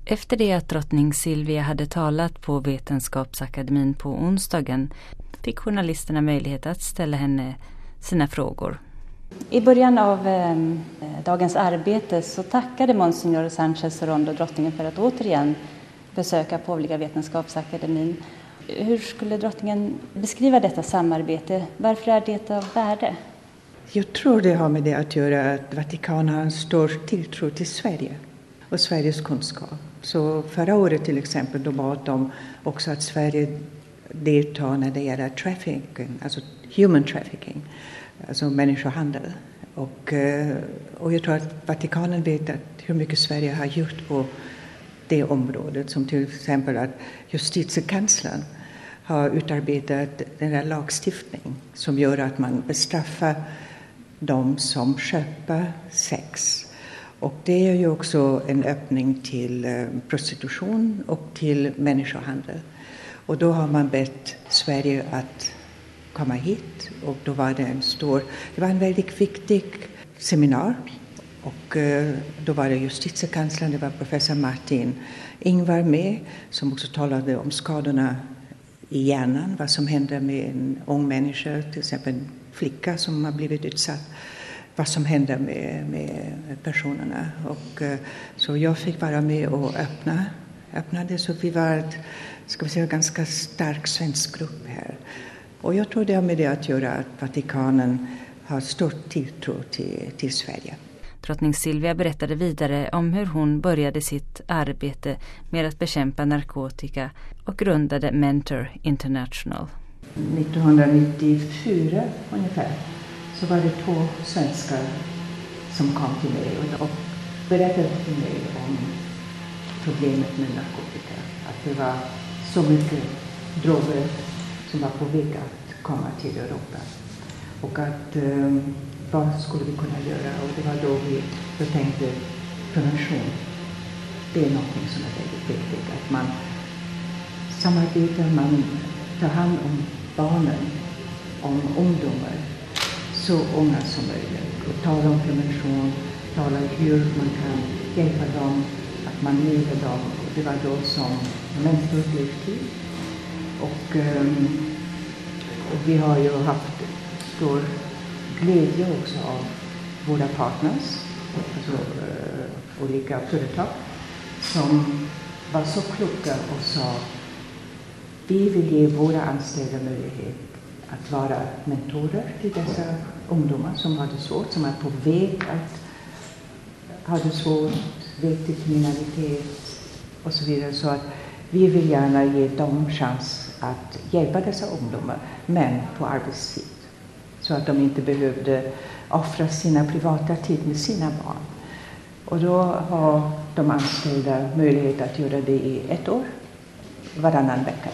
Efter det att drottning Silvia hade talat på Vetenskapsakademin på onsdagen fick journalisterna möjlighet att ställa henne sina frågor. I början av dagens arbete så tackade Monsignor Sánchez Rondo drottningen för att återigen besöka Påvliga Vetenskapsakademin. Hur skulle drottningen beskriva detta samarbete? Varför är det av värde? Jag tror det har med det att göra att Vatikanen har en stor tilltro till Sverige och Sveriges kunskap. Så förra året till exempel då bad de också att Sverige deltar när det gäller trafficking, alltså human trafficking, alltså människohandel. Och jag tror att Vatikanen vet att hur mycket Sverige har gjort på det området, som till exempel att justitiekanslern har utarbetat den här lagstiftning som gör att man bestraffar de som köper sex. Och det är ju också en öppning till prostitution och till människohandel. Och då har man bett Sverige att komma hit, och då var det var en väldigt viktig seminar. Och då var det justitiekanslern, det var professor Martin Ingvar med, som också talade om skadorna i hjärnan, vad som händer med en ung människa, till exempel en flicka som har blivit utsatt, vad som händer med personerna. Och så jag fick vara med och öppna det, så vi var en ganska stark svensk grupp här. Och jag tror det har med det att göra att Vatikanen har stor tilltro till Sverige. Drottning Silvia berättade vidare om hur hon började sitt arbete med att bekämpa narkotika och grundade Mentor International. 1994 ungefär så var det 2 svenskar som kom till mig och berättade till mig om problemet med narkotika. Att det var så mycket droger som var på väg att komma till Europa. Och att vad skulle vi kunna göra? Och det var då vi tänkte prevention. Det är något som är väldigt viktigt. Att man samarbetar, man tar hand om barnen, om ungdomar, så unga som möjligt. Och talar om prevention, talar hur man kan hjälpa dem, att man lever dem. Och det var då som mentor blev till. Och vi har ju haft stor glädje också av våra partners, alltså olika företag, som var så kloka och sa vi vill ge våra anställda möjlighet att vara mentorer till dessa ungdomar som har det svårt, som är på väg att ha det svårt, väg till kriminalitet och så vidare. Så att vi vill gärna ge dem chans att hjälpa dessa ungdomar, men på arbetstid. Så att de inte behövde offra sina privata tid med sina barn. Och då har de anställda möjlighet att göra det i 1 år, varannan vecka.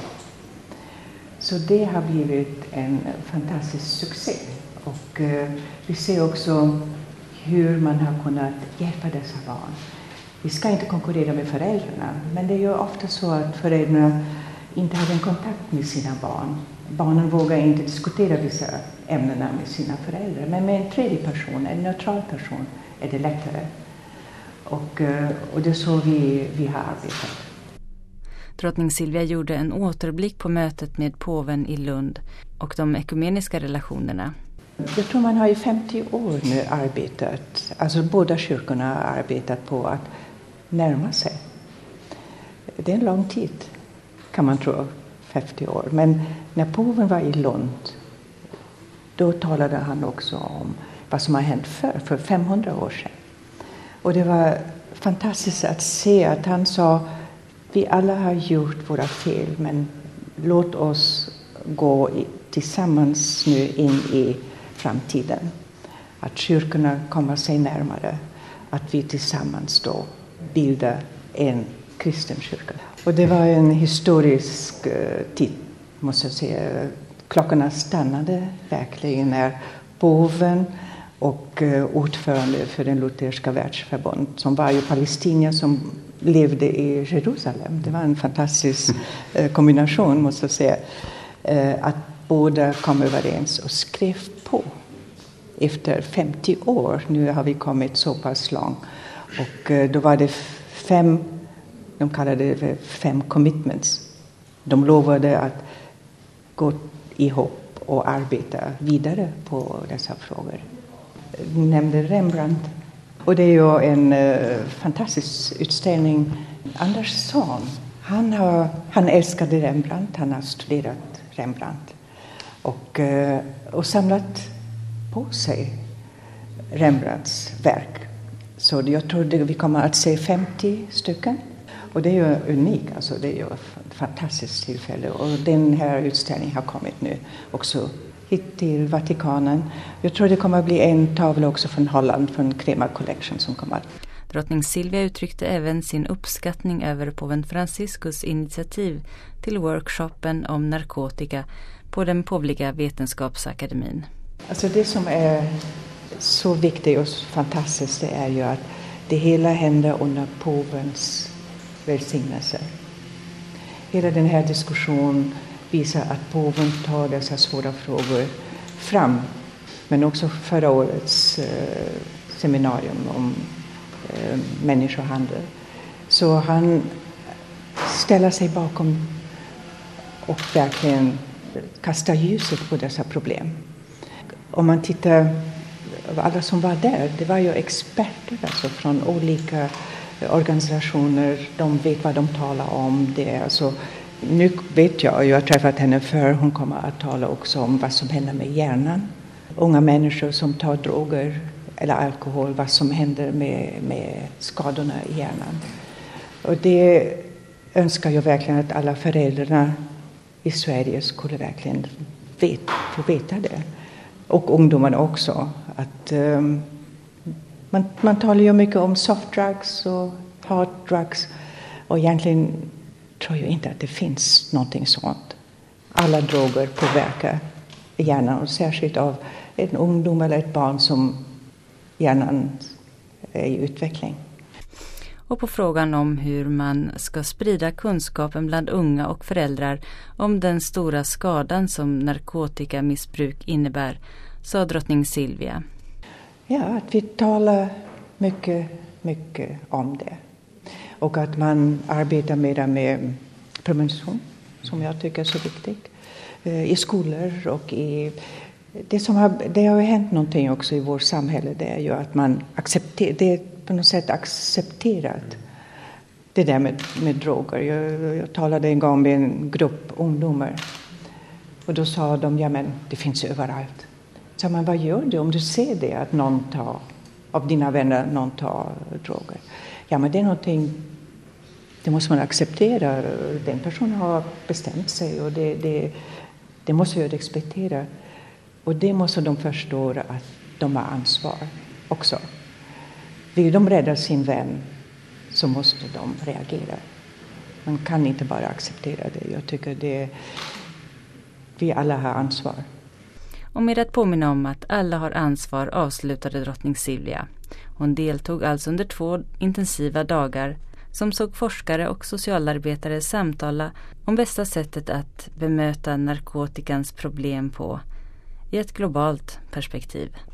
Så det har blivit en fantastisk succé. Och vi ser också hur man har kunnat hjälpa dessa barn. Vi ska inte konkurrera med föräldrarna, men det är ju ofta så att föräldrarna inte har en kontakt med sina barn. Barnen vågar inte diskutera vissa ämnena med sina föräldrar. Men med en tredje person, en neutral person, är det lättare. Och det är så vi har arbetat. Drottning Silvia gjorde en återblick på mötet med påven i Lund och de ekumeniska relationerna. Jag tror man har i 50 år nu arbetat, alltså båda kyrkorna har arbetat på att närma sig. Det är en lång tid, kan man tro, 50 år. Men när påven var i Lund, då talade han också om vad som har hänt för 500 år sedan. Och det var fantastiskt att se att han sa, vi alla har gjort våra fel, men låt oss gå tillsammans nu in i framtiden. Att kyrkorna kommer sig närmare, att vi tillsammans då bildar en kristen kyrka. Och det var en historisk tid, måste jag säga. Klockorna stannade verkligen när påven och ordförande för den lutherska världsförbund, som var ju palestinier som levde i Jerusalem. Det var en fantastisk kombination, måste jag säga. Att båda kom överens och skrev på. Efter 50 år, nu har vi kommit så pass långt. Och då var det 5 De kallade det för 5 commitments. De lovade att gå ihop och arbeta vidare på dessa frågor. Du nämnde Rembrandt. Och det är ju en fantastisk utställning. Anders son, han älskade Rembrandt. Han har studerat Rembrandt. Och samlat på sig Rembrandts verk. Så jag tror att vi kommer att se 50 stycken. Och det är ju unikt, alltså det är ju ett fantastiskt tillfälle. Och den här utställningen har kommit nu också hit till Vatikanen. Jag tror det kommer att bli en tavla också från Holland, från Crema Collection som kommer. Drottning Silvia uttryckte även sin uppskattning över påven Franciscus initiativ till workshopen om narkotika på den påvliga vetenskapsakademin. Alltså det som är så viktigt och fantastiskt det är ju att det hela händer under påvens välsignelse. Hela den här diskussionen visar att påven tar dessa svåra frågor fram. Men också förra årets seminarium om människohandel. Så han ställer sig bakom och verkligen kastar ljuset på dessa problem. Om man tittar, alla som var där, det var ju experter alltså från olika organisationer. De vet vad de talar om. Det alltså, nu vet jag har träffat henne för hon kommer att tala också om vad som händer med hjärnan. Unga människor som tar droger eller alkohol, vad som händer med skadorna i hjärnan. Och det önskar jag verkligen att alla föräldrar i Sverige skulle verkligen få veta det. Och ungdomarna också. Att, man talar ju mycket om soft drugs och hard drugs. Och egentligen tror jag inte att det finns någonting sånt. Alla droger påverkar hjärnan. Och särskilt av en ungdom eller ett barn som hjärnan är i utveckling. Och på frågan om hur man ska sprida kunskapen bland unga och föräldrar om den stora skadan som narkotikamissbruk innebär, sa drottning Silvia. Ja, att vi talar mycket om det. Och att man arbetar mer med prevention, som jag tycker är så viktigt. I skolor och i... Det har hänt någonting också i vårt samhälle. Det är ju att man accepterar... Det är på något sätt accepterat. Det där med droger. Jag talade en gång med en grupp ungdomar. Och då sa de, ja men det finns överallt. Så man, vad gör du om du ser det att någon tar, av dina vänner, någon tar droger? Ja men det är någonting, det måste man acceptera. Den personen har bestämt sig och det måste jag respektera. Och det måste de förstå att de har ansvar också. Vill de rädda sin vän så måste de reagera. Man kan inte bara acceptera det. Jag tycker vi alla har ansvar. Och med att påminna om att alla har ansvar avslutade drottning Silvia. Hon deltog alltså under 2 intensiva dagar som såg forskare och socialarbetare samtala om bästa sättet att bemöta narkotikans problem på i ett globalt perspektiv.